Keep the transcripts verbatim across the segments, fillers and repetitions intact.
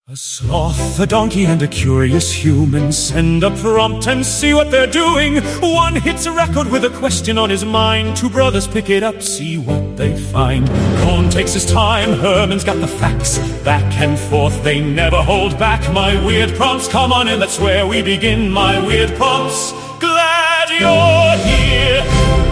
A sloth, a donkey, and a curious human send a prompt and see what they're doing. One hits a record with a question on his mind. Two brothers pick it up, see what they find. Cohn takes his time, Herman's got the facts. Back and forth, they never hold back. My weird prompts, come on in, that's where we begin. My weird prompts, glad you're here.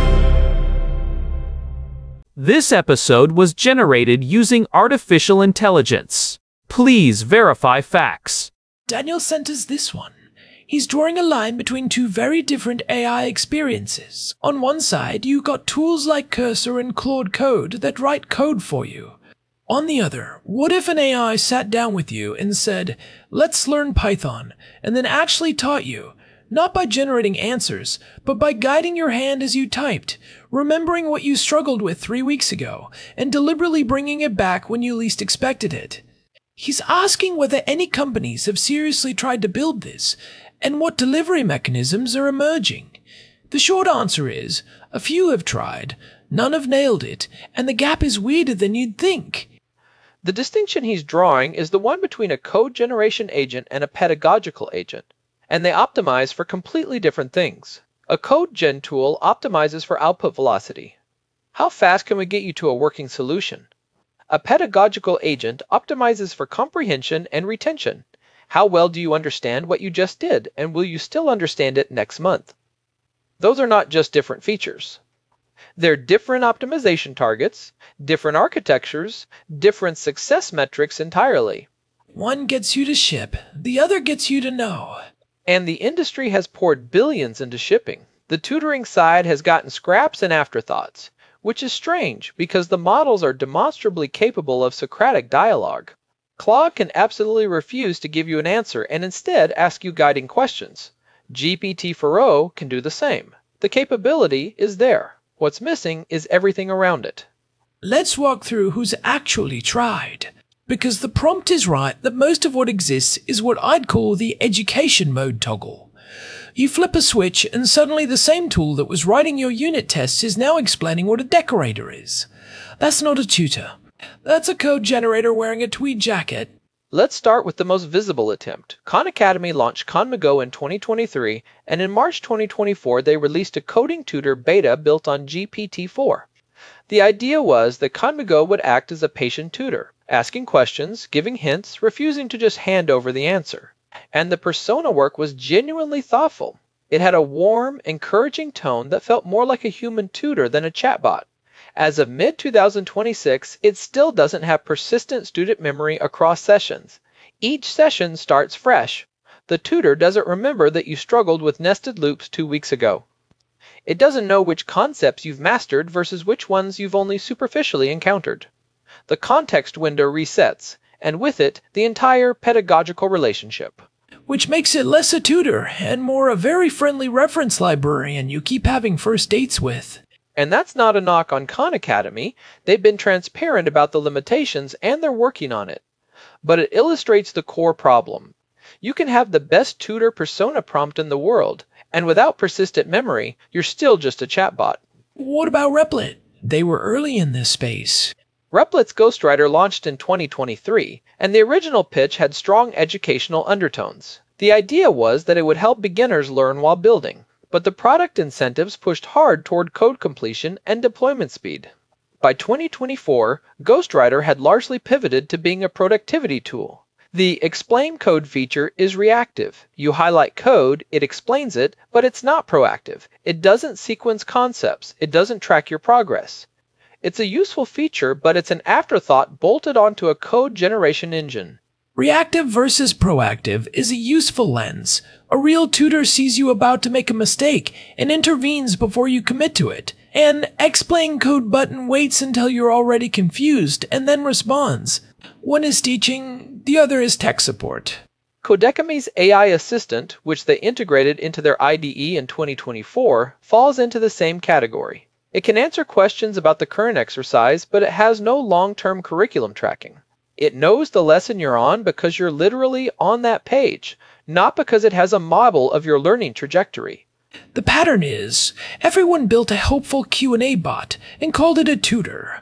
This episode was generated using artificial intelligence. Please verify facts. Daniel sent us this one. He's drawing a line between two very different A I experiences. On one side, you got tools like Cursor and Claude Code that write code for you. On the other, what if an A I sat down with you and said, let's learn Python, and then actually taught you, not by generating answers, but by guiding your hand as you typed, remembering what you struggled with three weeks ago, and deliberately bringing it back when you least expected it? He's asking whether any companies have seriously tried to build this, and what delivery mechanisms are emerging. The short answer is, a few have tried, none have nailed it, and the gap is weirder than you'd think. The distinction he's drawing is the one between a code generation agent and a pedagogical agent, and they optimize for completely different things. A code gen tool optimizes for output velocity. How fast can we get you to a working solution? A pedagogical agent optimizes for comprehension and retention. How well do you understand what you just did, and will you still understand it next month? Those are not just different features. They're different optimization targets, different architectures, different success metrics entirely. One gets you to ship, the other gets you to know. And the industry has poured billions into shipping. The tutoring side has gotten scraps and afterthoughts, which is strange because the models are demonstrably capable of Socratic dialogue. Claude can absolutely refuse to give you an answer and instead ask you guiding questions. G P T four o can do the same. The capability is there. What's missing is everything around it. Let's walk through who's actually tried. Because the prompt is right that most of what exists is what I'd call the education mode toggle. You flip a switch and suddenly the same tool that was writing your unit tests is now explaining what a decorator is. That's not a tutor. That's a code generator wearing a tweed jacket. Let's start with the most visible attempt. Khan Academy launched Khanmigo in twenty twenty-three, and in March twenty twenty-four they released a coding tutor beta built on G P T four. The idea was that Khanmigo would act as a patient tutor, asking questions, giving hints, refusing to just hand over the answer. And the persona work was genuinely thoughtful. It had a warm, encouraging tone that felt more like a human tutor than a chatbot. As of mid twenty twenty-six, it still doesn't have persistent student memory across sessions. Each session starts fresh. The tutor doesn't remember that you struggled with nested loops two weeks ago. It doesn't know which concepts you've mastered versus which ones you've only superficially encountered. The context window resets, and with it, the entire pedagogical relationship. Which makes it less a tutor and more a very friendly reference librarian you keep having first dates with. And that's not a knock on Khan Academy. They've been transparent about the limitations and they're working on it. But it illustrates the core problem. You can have the best tutor persona prompt in the world, and without persistent memory, you're still just a chatbot. What about Replit? They were early in this space. Replit's Ghostwriter launched in twenty twenty-three, and the original pitch had strong educational undertones. The idea was that it would help beginners learn while building, but the product incentives pushed hard toward code completion and deployment speed. By twenty twenty-four, Ghostwriter had largely pivoted to being a productivity tool. The Explain Code feature is reactive. You highlight code, it explains it, but it's not proactive. It doesn't sequence concepts. It doesn't track your progress. It's a useful feature, but it's an afterthought bolted onto a code generation engine. Reactive versus proactive is a useful lens. A real tutor sees you about to make a mistake and intervenes before you commit to it. An Explain Code button waits until you're already confused and then responds. One is teaching, the other is tech support. Codecamy's A I Assistant, which they integrated into their I D E in twenty twenty-four, falls into the same category. It can answer questions about the current exercise, but it has no long-term curriculum tracking. It knows the lesson you're on because you're literally on that page, not because it has a model of your learning trajectory. The pattern is, everyone built a helpful Q and A bot and called it a tutor.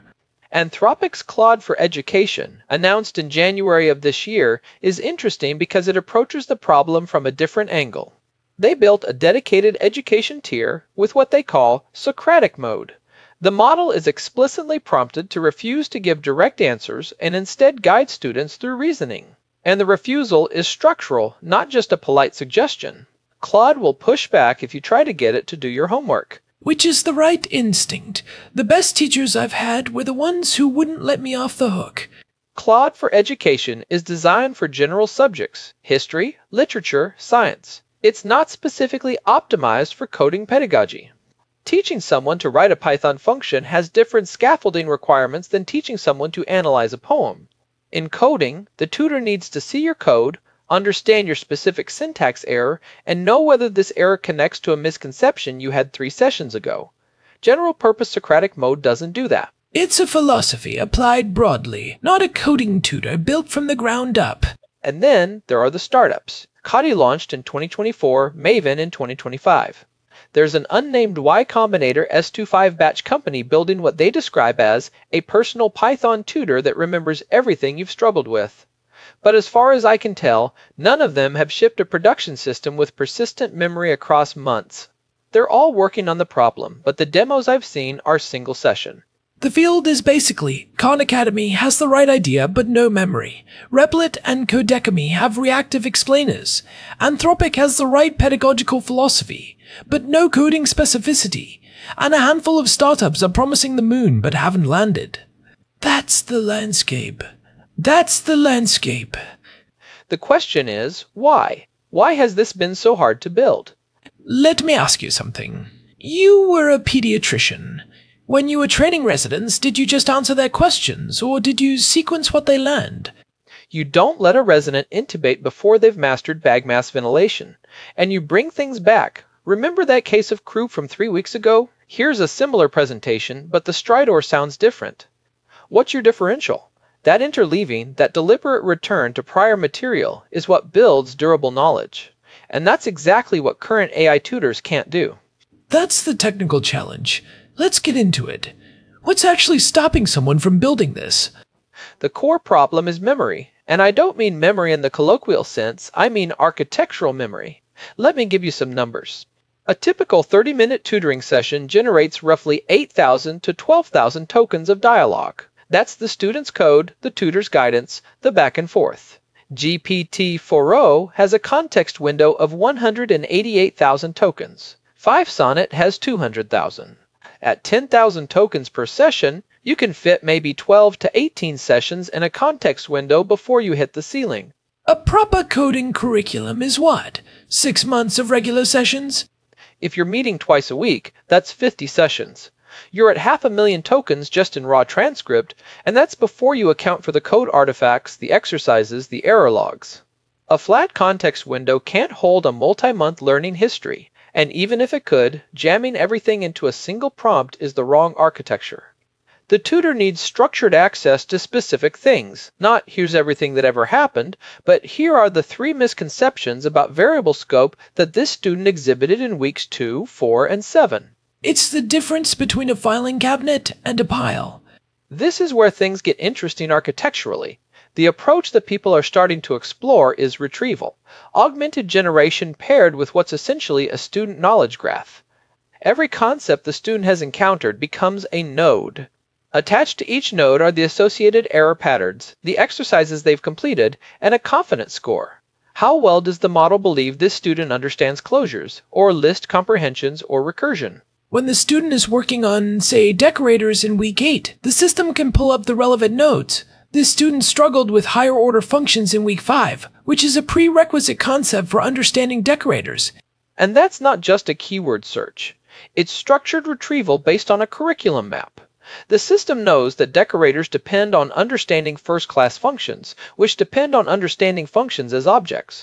Anthropic's Claude for Education, announced in January of this year, is interesting because it approaches the problem from a different angle. They built a dedicated education tier with what they call Socratic mode. The model is explicitly prompted to refuse to give direct answers and instead guide students through reasoning. And the refusal is structural, not just a polite suggestion. Claude will push back if you try to get it to do your homework. Which is the right instinct. The best teachers I've had were the ones who wouldn't let me off the hook. Claude for Education is designed for general subjects, history, literature, science. It's not specifically optimized for coding pedagogy. Teaching someone to write a Python function has different scaffolding requirements than teaching someone to analyze a poem. In coding, the tutor needs to see your code, understand your specific syntax error, and know whether this error connects to a misconception you had three sessions ago. General-purpose Socratic mode doesn't do that. It's a philosophy applied broadly, not a coding tutor built from the ground up. And then there are the startups. Kodi launched in twenty twenty-four, Maven in twenty twenty-five. There's an unnamed Y Combinator S twenty-five batch company building what they describe as a personal Python tutor that remembers everything you've struggled with. But as far as I can tell, none of them have shipped a production system with persistent memory across months. They're all working on the problem, but the demos I've seen are single session. The field is basically, Khan Academy has the right idea but no memory. Replit and Codecademy have reactive explainers. Anthropic has the right pedagogical philosophy, but no coding specificity. And a handful of startups are promising the moon but haven't landed. That's the landscape. That's the landscape. The question is, why? Why has this been so hard to build? Let me ask you something. You were a pediatrician. When you were training residents, did you just answer their questions, or did you sequence what they learned? You don't let a resident intubate before they've mastered bag mask ventilation, and you bring things back. Remember that case of croup from three weeks ago? Here's a similar presentation, but the stridor sounds different. What's your differential? That interleaving, that deliberate return to prior material, is what builds durable knowledge. And that's exactly what current A I tutors can't do. That's the technical challenge. Let's get into it. What's actually stopping someone from building this? The core problem is memory, and I don't mean memory in the colloquial sense, I mean architectural memory. Let me give you some numbers. A typical thirty-minute tutoring session generates roughly eight thousand to twelve thousand tokens of dialogue. That's the student's code, the tutor's guidance, the back and forth. G P T four o has a context window of one hundred eighty-eight thousand tokens. five Sonnet has two hundred thousand. At ten thousand tokens per session, you can fit maybe twelve to eighteen sessions in a context window before you hit the ceiling. A proper coding curriculum is what? Six months of regular sessions? If you're meeting twice a week, that's fifty sessions. You're at half a million tokens just in raw transcript, and that's before you account for the code artifacts, the exercises, the error logs. A flat context window can't hold a multi-month learning history, and even if it could, jamming everything into a single prompt is the wrong architecture. The tutor needs structured access to specific things, not here's everything that ever happened, but here are the three misconceptions about variable scope that this student exhibited in weeks two, four, and seven. It's the difference between a filing cabinet and a pile. This is where things get interesting architecturally. The approach that people are starting to explore is retrieval, augmented generation paired with what's essentially a student knowledge graph. Every concept the student has encountered becomes a node. Attached to each node are the associated error patterns, the exercises they've completed, and a confidence score. How well does the model believe this student understands closures, or list comprehensions, or recursion? When the student is working on, say, decorators in week eight, the system can pull up the relevant nodes. This student struggled with higher order functions in week five, which is a prerequisite concept for understanding decorators. And that's not just a keyword search. It's structured retrieval based on a curriculum map. The system knows that decorators depend on understanding first-class functions, which depend on understanding functions as objects.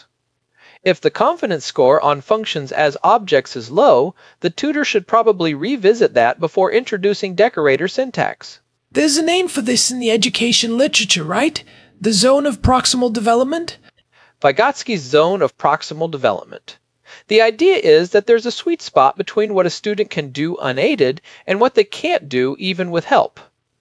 If the confidence score on functions as objects is low, the tutor should probably revisit that before introducing decorator syntax. There's a name for this in the education literature, right? The zone of proximal development? Vygotsky's zone of proximal development. The idea is that there's a sweet spot between what a student can do unaided and what they can't do even with help.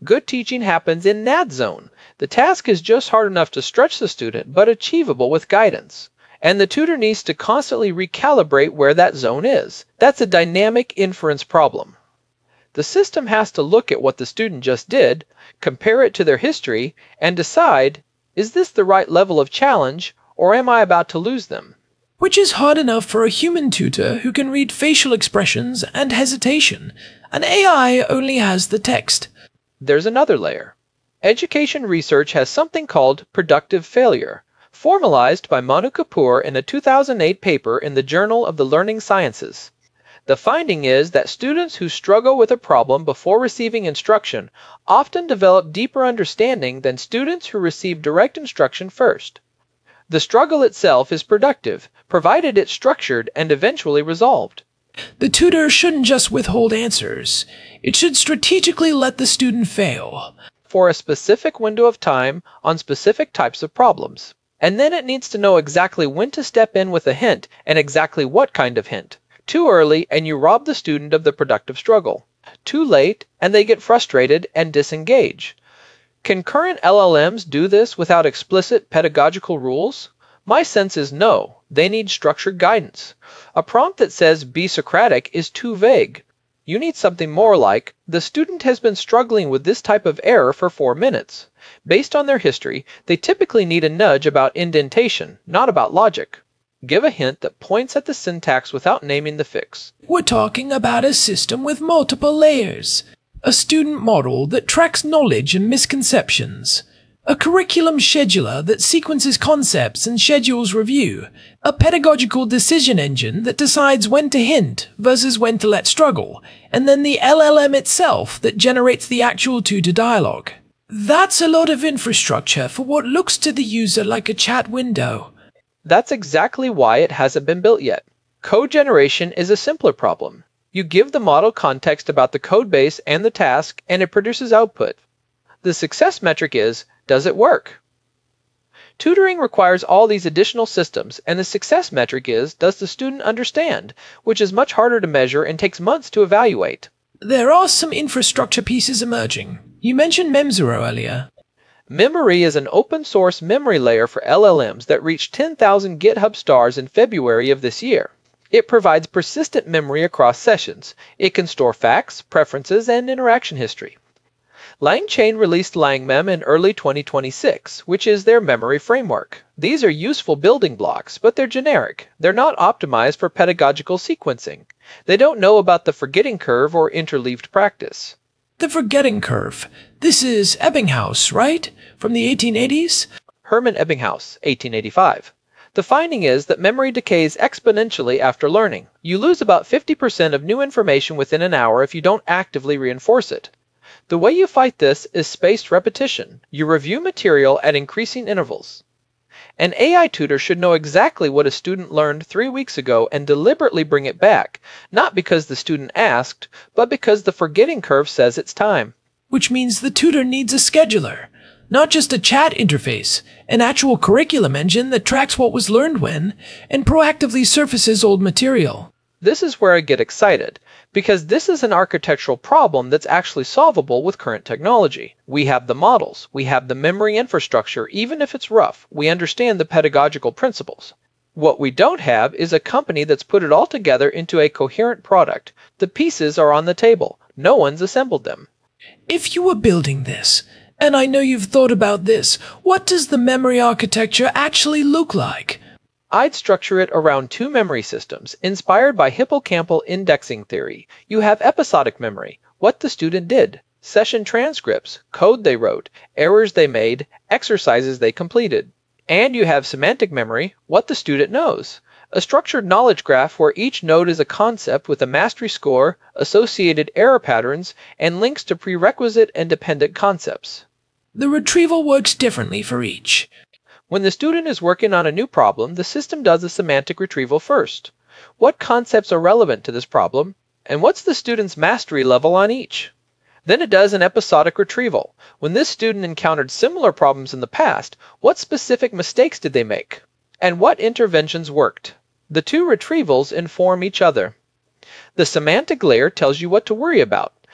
Good teaching happens in that zone. The task is just hard enough to stretch the student, but achievable with guidance. And the tutor needs to constantly recalibrate where that zone is. That's a dynamic inference problem. The system has to look at what the student just did, compare it to their history, and decide, is this the right level of challenge, or am I about to lose them? Which is hard enough for a human tutor who can read facial expressions and hesitation. An A I only has the text. There's another layer. Education research has something called productive failure, formalized by Manu Kapoor in a two thousand eight paper in the Journal of the Learning Sciences. The finding is that students who struggle with a problem before receiving instruction often develop deeper understanding than students who receive direct instruction first. The struggle itself is productive, provided it's structured and eventually resolved. The tutor shouldn't just withhold answers. It should strategically let the student fail. For a specific window of time on specific types of problems. And then it needs to know exactly when to step in with a hint and exactly what kind of hint. Too early and you rob the student of the productive struggle. Too late and they get frustrated and disengage. Can current L L Ms do this without explicit pedagogical rules? My sense is no. They need structured guidance. A prompt that says be Socratic is too vague. You need something more like, the student has been struggling with this type of error for four minutes. Based on their history, they typically need a nudge about indentation, not about logic. Give a hint that points at the syntax without naming the fix. We're talking about a system with multiple layers. A student model that tracks knowledge and misconceptions. A curriculum scheduler that sequences concepts and schedules review. A pedagogical decision engine that decides when to hint versus when to let struggle. And then the L L M itself that generates the actual tutor dialogue. That's a lot of infrastructure for what looks to the user like a chat window. That's exactly why it hasn't been built yet. Code generation is a simpler problem. You give the model context about the code base and the task, and it produces output. The success metric is, does it work? Tutoring requires all these additional systems, and the success metric is, does the student understand, which is much harder to measure and takes months to evaluate. There are some infrastructure pieces emerging. You mentioned Memzero earlier. Memory is an open-source memory layer for L L Ms that reached ten thousand GitHub stars in February of this year. It provides persistent memory across sessions. It can store facts, preferences, and interaction history. LangChain released LangMem in early twenty twenty-six, which is their memory framework. These are useful building blocks, but they're generic. They're not optimized for pedagogical sequencing. They don't know about the forgetting curve or interleaved practice. The forgetting curve. This is Ebbinghaus, right? From the eighteen eighties? Hermann Ebbinghaus, eighteen eighty-five. The finding is that memory decays exponentially after learning. You lose about fifty percent of new information within an hour if you don't actively reinforce it. The way you fight this is spaced repetition. You review material at increasing intervals. An A I tutor should know exactly what a student learned three weeks ago and deliberately bring it back, not because the student asked, but because the forgetting curve says it's time. Which means the tutor needs a scheduler, not just a chat interface, an actual curriculum engine that tracks what was learned when, and proactively surfaces old material. This is where I get excited, because this is an architectural problem that's actually solvable with current technology. We have the models, we have the memory infrastructure, even if it's rough, we understand the pedagogical principles. What we don't have is a company that's put it all together into a coherent product. The pieces are on the table. No one's assembled them. If you were building this, and I know you've thought about this, what does the memory architecture actually look like? I'd structure it around two memory systems, inspired by hippocampal indexing theory. You have episodic memory, what the student did, session transcripts, code they wrote, errors they made, exercises they completed. And you have semantic memory, what the student knows. A structured knowledge graph where each node is a concept with a mastery score, associated error patterns, and links to prerequisite and dependent concepts. The retrieval works differently for each. When the student is working on a new problem, the system does a semantic retrieval first. What concepts are relevant to this problem, and what's the student's mastery level on each? Then it does an episodic retrieval. When this student encountered similar problems in the past, what specific mistakes did they make? And what interventions worked? The two retrievals inform each other. The semantic layer tells you what to worry about.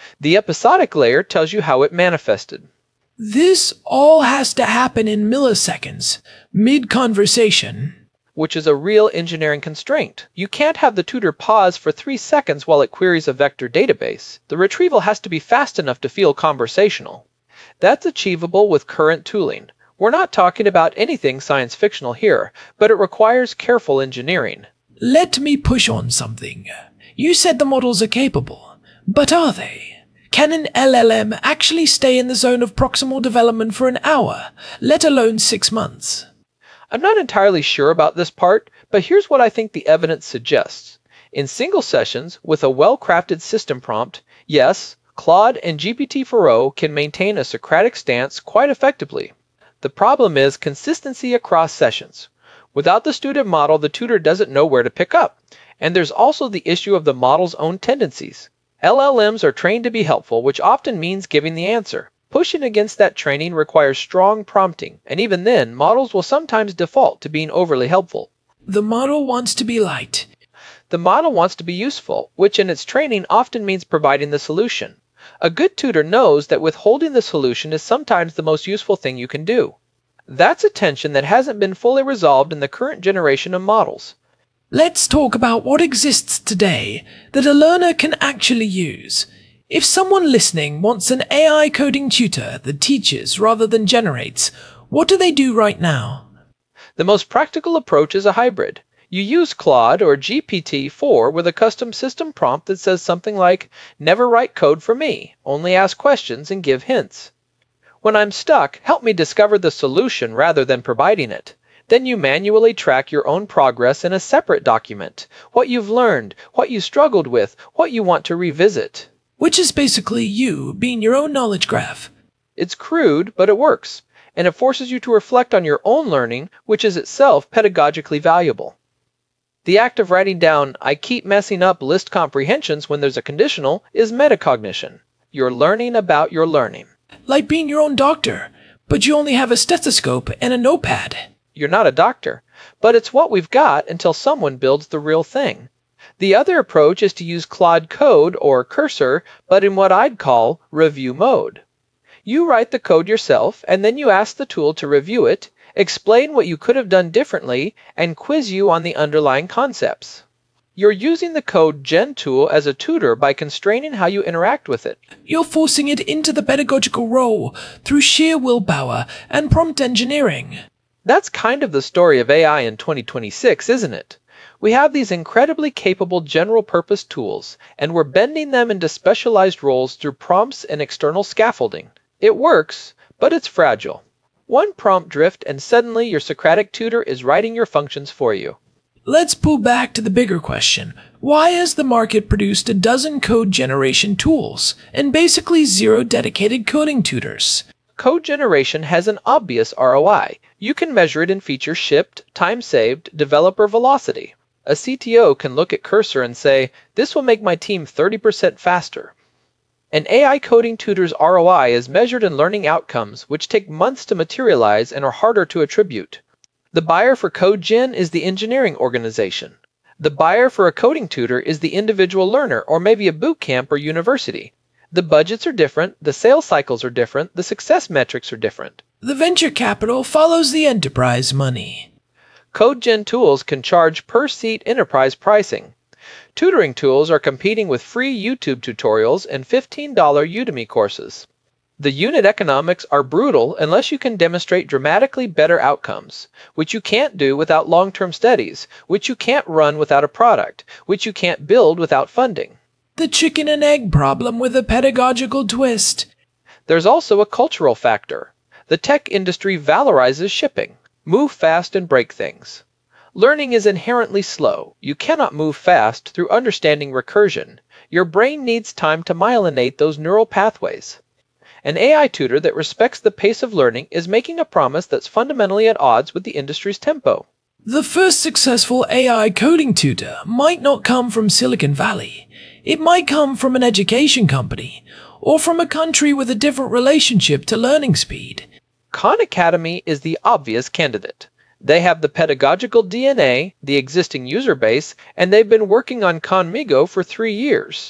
The episodic layer tells you how it manifested. This all has to happen in milliseconds, mid-conversation. Which is a real engineering constraint. You can't have the tutor pause for three seconds while it queries a vector database. The retrieval has to be fast enough to feel conversational. That's achievable with current tooling. We're not talking about anything science fictional here, but it requires careful engineering. Let me push on something. You said the models are capable, but are they? Can an L L M actually stay in the zone of proximal development for an hour, let alone six months? I'm not entirely sure about this part, but here's what I think the evidence suggests. In single sessions, with a well-crafted system prompt, yes, Claude and G P T four o can maintain a Socratic stance quite effectively. The problem is consistency across sessions. Without the student model, the tutor doesn't know where to pick up. And there's also the issue of the model's own tendencies. L L Ms are trained to be helpful, which often means giving the answer. Pushing against that training requires strong prompting, and even then, models will sometimes default to being overly helpful. The model wants to be light. The model wants to be useful, which in its training often means providing the solution. A good tutor knows that withholding the solution is sometimes the most useful thing you can do. That's a tension that hasn't been fully resolved in the current generation of models. Let's talk about what exists today that a learner can actually use. If someone listening wants an A I coding tutor that teaches rather than generates, what do they do right now? The most practical approach is a hybrid. You use Claude or G P T four with a custom system prompt that says something like, "Never write code for me, only ask questions and give hints. When I'm stuck, help me discover the solution rather than providing it." Then you manually track your own progress in a separate document. What you've learned, what you struggled with, what you want to revisit. Which is basically you being your own knowledge graph. It's crude, but it works. And it forces you to reflect on your own learning, which is itself pedagogically valuable. The act of writing down, "I keep messing up list comprehensions" when there's a conditional is metacognition. You're learning about your learning. Like being your own doctor, but you only have a stethoscope and a notepad. You're not a doctor, but it's what we've got until someone builds the real thing. The other approach is to use Claude Code or Cursor, but in what I'd call review mode. You write the code yourself, and then you ask the tool to review it, explain what you could have done differently, and quiz you on the underlying concepts. You're using the Code Gen tool as a tutor by constraining how you interact with it. You're forcing it into the pedagogical role through sheer willpower and prompt engineering. That's kind of the story of A I in twenty twenty-six, isn't it? We have these incredibly capable general-purpose tools, and we're bending them into specialized roles through prompts and external scaffolding. It works, but it's fragile. One prompt drift and suddenly your Socratic tutor is writing your functions for you. Let's pull back to the bigger question. Why has the market produced a dozen code generation tools and basically zero dedicated coding tutors? Code generation has an obvious R O I. You can measure it in features shipped, time saved, developer velocity. A C T O can look at Cursor and say, "This will make my team thirty percent faster." An A I coding tutor's R O I is measured in learning outcomes, which take months to materialize and are harder to attribute. The buyer for CodeGen is the engineering organization. The buyer for a coding tutor is the individual learner, or maybe a boot camp or university. The budgets are different, the sales cycles are different, the success metrics are different. The venture capital follows the enterprise money. CodeGen tools can charge per-seat enterprise pricing. Tutoring tools are competing with free YouTube tutorials and fifteen dollar Udemy courses. The unit economics are brutal unless you can demonstrate dramatically better outcomes, which you can't do without long-term studies, which you can't run without a product, which you can't build without funding. The chicken and egg problem with a pedagogical twist. There's also a cultural factor. The tech industry valorizes shipping. Move fast and break things. Learning is inherently slow. You cannot move fast through understanding recursion. Your brain needs time to myelinate those neural pathways. An A I tutor that respects the pace of learning is making a promise that's fundamentally at odds with the industry's tempo. The first successful A I coding tutor might not come from Silicon Valley. It might come from an education company, or from a country with a different relationship to learning speed. Khan Academy is the obvious candidate. They have the pedagogical D N A, the existing user base, and they've been working on Khanmigo for three years.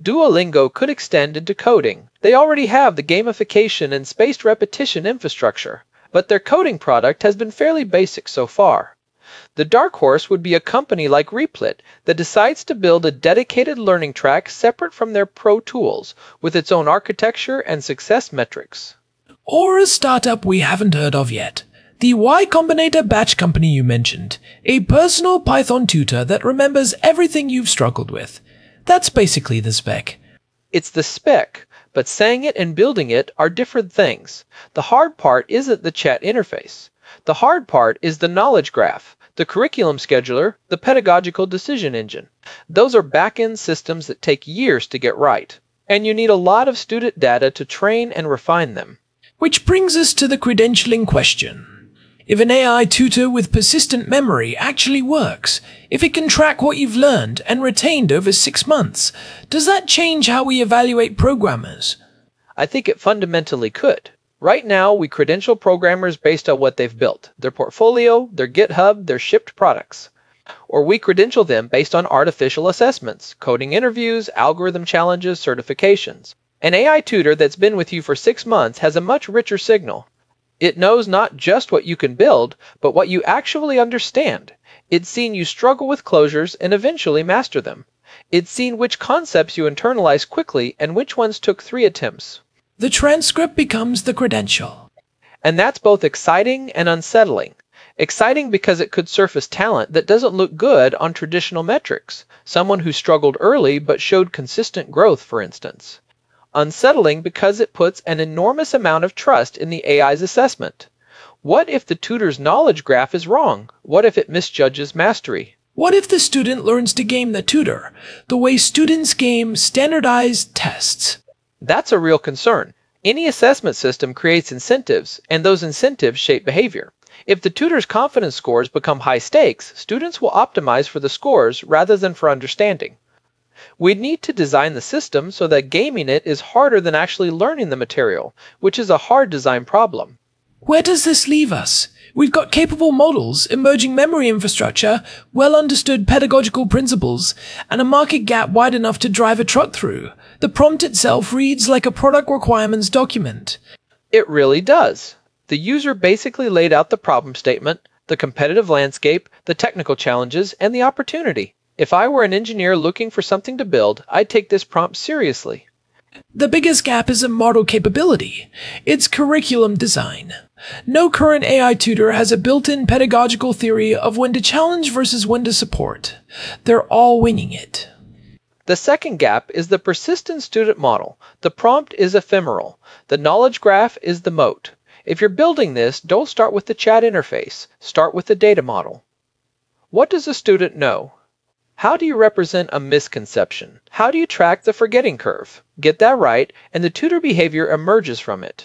Duolingo could extend into coding. They already have the gamification and spaced repetition infrastructure, but their coding product has been fairly basic so far. The dark horse would be a company like Replit that decides to build a dedicated learning track separate from their pro tools, with its own architecture and success metrics. Or a startup we haven't heard of yet. The Y Combinator batch company you mentioned. A personal Python tutor that remembers everything you've struggled with. That's basically the spec. It's the spec, but saying it and building it are different things. The hard part isn't the chat interface. The hard part is the knowledge graph, the curriculum scheduler, the pedagogical decision engine. Those are back-end systems that take years to get right, and you need a lot of student data to train and refine them. Which brings us to the credentialing question. If an A I tutor with persistent memory actually works, if it can track what you've learned and retained over six months, does that change how we evaluate programmers? I think it fundamentally could. Right now, we credential programmers based on what they've built, their portfolio, their GitHub, their shipped products. Or we credential them based on artificial assessments, coding interviews, algorithm challenges, certifications. An A I tutor that's been with you for six months has a much richer signal. It knows not just what you can build, but what you actually understand. It's seen you struggle with closures and eventually master them. It's seen which concepts you internalize quickly and which ones took three attempts. The transcript becomes the credential. And that's both exciting and unsettling. Exciting because it could surface talent that doesn't look good on traditional metrics, someone who struggled early but showed consistent growth, for instance. Unsettling because it puts an enormous amount of trust in the A I's assessment. What if the tutor's knowledge graph is wrong? What if it misjudges mastery? What if the student learns to game the tutor, the way students game standardized tests? That's a real concern. Any assessment system creates incentives, and those incentives shape behavior. If the tutor's confidence scores become high stakes, students will optimize for the scores rather than for understanding. We'd need to design the system so that gaming it is harder than actually learning the material, which is a hard design problem. Where does this leave us? We've got capable models, emerging memory infrastructure, well-understood pedagogical principles, and a market gap wide enough to drive a truck through. The prompt itself reads like a product requirements document. It really does. The user basically laid out the problem statement, the competitive landscape, the technical challenges, and the opportunity. If I were an engineer looking for something to build, I'd take this prompt seriously. The biggest gap is in model capability. It's curriculum design. No current A I tutor has a built-in pedagogical theory of when to challenge versus when to support. They're all winging it. The second gap is the persistent student model. The prompt is ephemeral. The knowledge graph is the moat. If you're building this, don't start with the chat interface. Start with the data model. What does a student know? How do you represent a misconception? How do you track the forgetting curve? Get that right, and the tutor behavior emerges from it.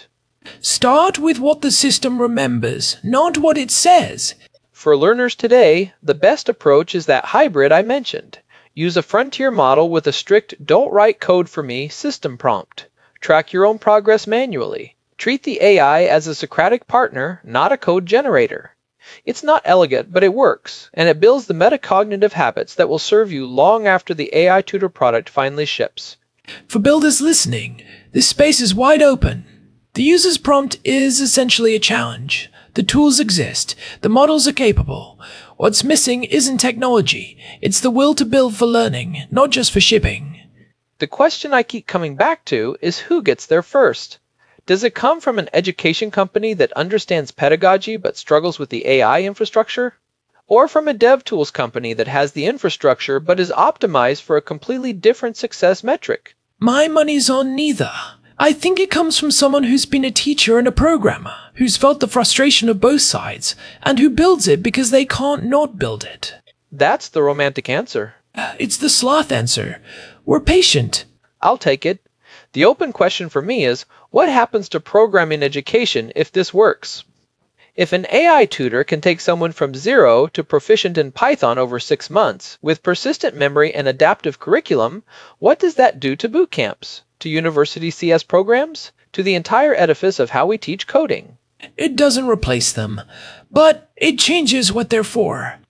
Start with what the system remembers, not what it says. For learners today, the best approach is that hybrid I mentioned. Use a frontier model with a strict "don't write code for me" system prompt. Track your own progress manually. Treat the A I as a Socratic partner, not a code generator. It's not elegant, but it works, and it builds the metacognitive habits that will serve you long after the A I tutor product finally ships. For builders listening, this space is wide open. The user's prompt is essentially a challenge. The tools exist. The models are capable. What's missing isn't technology. It's the will to build for learning, not just for shipping. The question I keep coming back to is who gets there first? Does it come from an education company that understands pedagogy but struggles with the A I infrastructure? Or from a dev tools company that has the infrastructure but is optimized for a completely different success metric? My money's on neither. I think it comes from someone who's been a teacher and a programmer, who's felt the frustration of both sides, and who builds it because they can't not build it. That's the romantic answer. It's the sloth answer. We're patient. I'll take it. The open question for me is, what happens to programming education if this works? If an A I tutor can take someone from zero to proficient in Python over six months, with persistent memory and adaptive curriculum, what does that do to boot camps, to university C S programs, to the entire edifice of how we teach coding? It doesn't replace them, but it changes what they're for.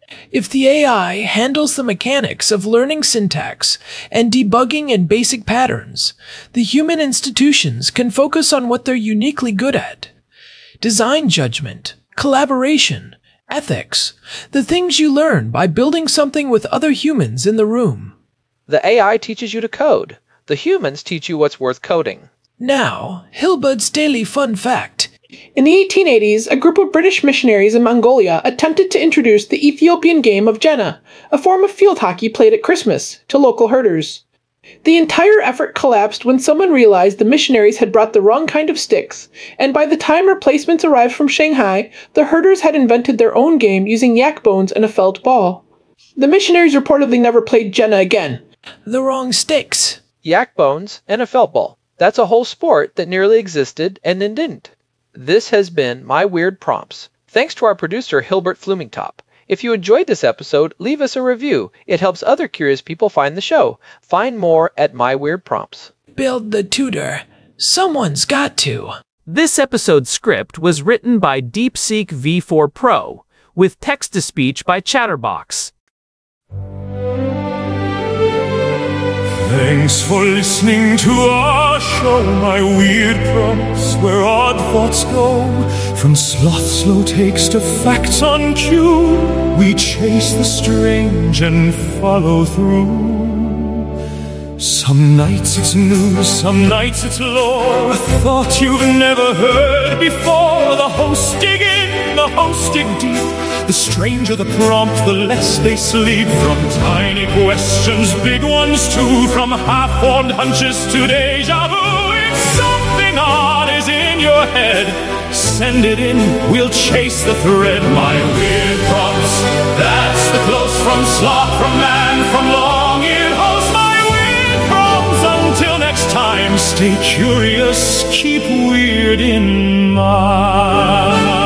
If the A I handles the mechanics of learning syntax and debugging and basic patterns, the human institutions can focus on what they're uniquely good at. Design judgment, collaboration, ethics, the things you learn by building something with other humans in the room. The A I teaches you to code. The humans teach you what's worth coding. Now, Hilbud's Daily Fun Fact. In the eighteen eighties, a group of British missionaries in Mongolia attempted to introduce the Ethiopian game of Jenna, a form of field hockey played at Christmas, to local herders. The entire effort collapsed when someone realized the missionaries had brought the wrong kind of sticks, and by the time replacements arrived from Shanghai, the herders had invented their own game using yak bones and a felt ball. The missionaries reportedly never played Jenna again. The wrong sticks. Yak bones and a felt ball. That's a whole sport that nearly existed and then didn't. This has been My Weird Prompts. Thanks to our producer, Hilbert Flumingtop. If you enjoyed this episode, leave us a review. It helps other curious people find the show. Find more at My Weird Prompts. Build the tutor. Someone's got to. This episode's script was written by DeepSeek V four Pro, with text-to-speech by Chatterbox. Thanks for listening to our show, My Weird Prompts, where odd thoughts go. From sloth slow takes to facts on cue, we chase the strange and follow through. Some nights it's news, some nights it's lore, a thought you've never heard before. The hosts dig in, the hosts dig deep. The stranger the prompt, the less they sleep. From tiny questions, big ones too, from half-formed hunches to deja vu. If something odd is in your head, send it in, we'll chase the thread. My Weird Prompts, that's the close from sloth, from man, from long-eared host. My Weird Prompts, until next time, stay curious, keep weird in mind.